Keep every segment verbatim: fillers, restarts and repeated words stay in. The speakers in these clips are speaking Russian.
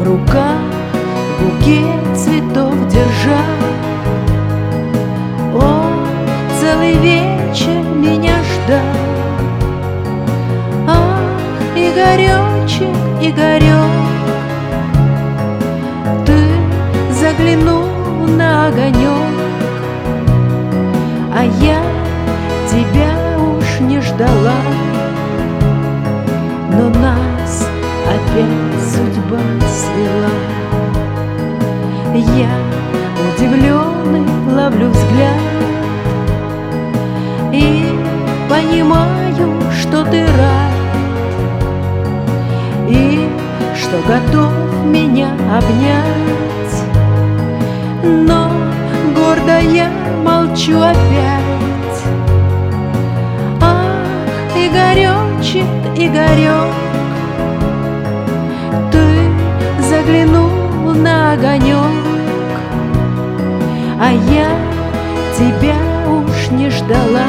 в руках букет цветов держа. Он целый вечер меня ждал. Ах, Игоречек, Игорек, ты заглянул на огонек, а я тебя уж не ждала. Но нас опять судьба свела. Я, удивленный, ловлю взгляд и понимаю, что ты рад, и что готов меня обнять. Но гордо я молчу опять. Ах, Игоречек, Игорек, ты заглянул на огонек, а я тебя уж не ждала.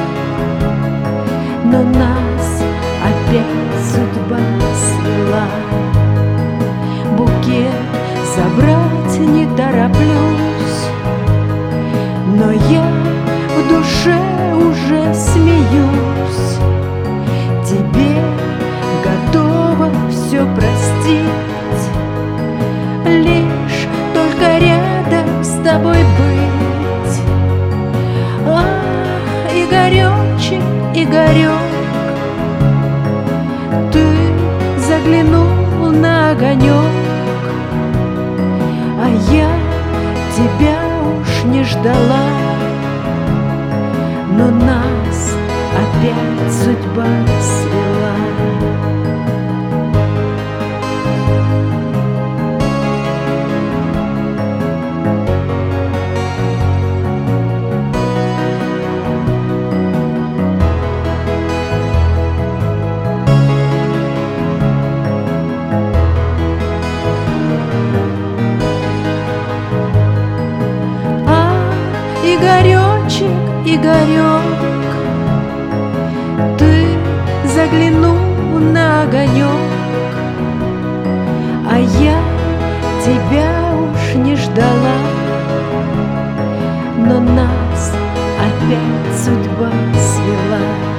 Но нас опять судьба свела. Букет забрать не тороплюсь, но я в душе уже смеюсь. Тебе готова все простить, лишь только рядом с тобой быть. Ах, Игоречек, Игорек, ты заглянул на огонек, а я тебя уж не ждала. Но нас опять судьба свела. Игоречек, Игорек, ты заглянул на огонек, а я тебя уж не ждала. Но нас опять судьба свела.